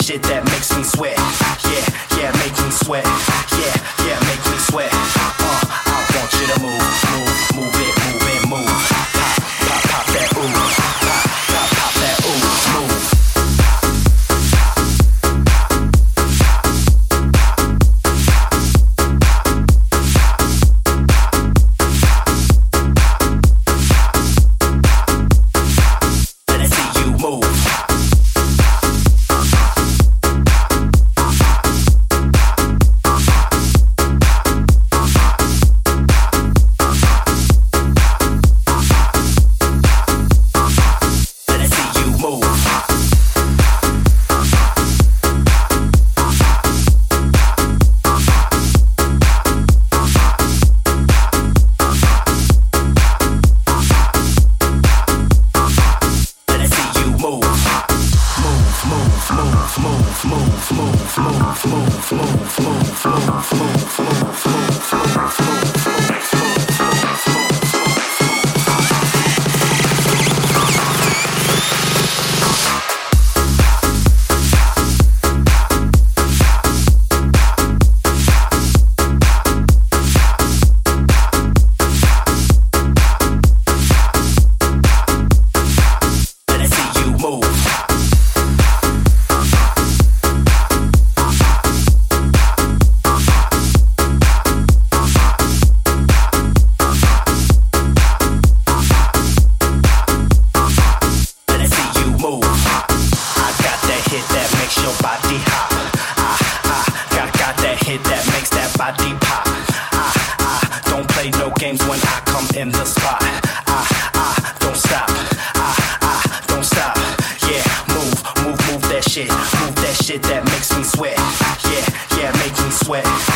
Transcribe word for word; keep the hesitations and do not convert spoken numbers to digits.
shit that makes me sweat. Yeah, yeah, make me sweat. Yeah, yeah, make me sweat. Uh, I want you to move, move, move it, move it, move. Pop, pop, pop that ooh. Pop, pop, pop that ooh. Move. Shit, move that shit that makes me sweat. Yeah, yeah, make me sweat.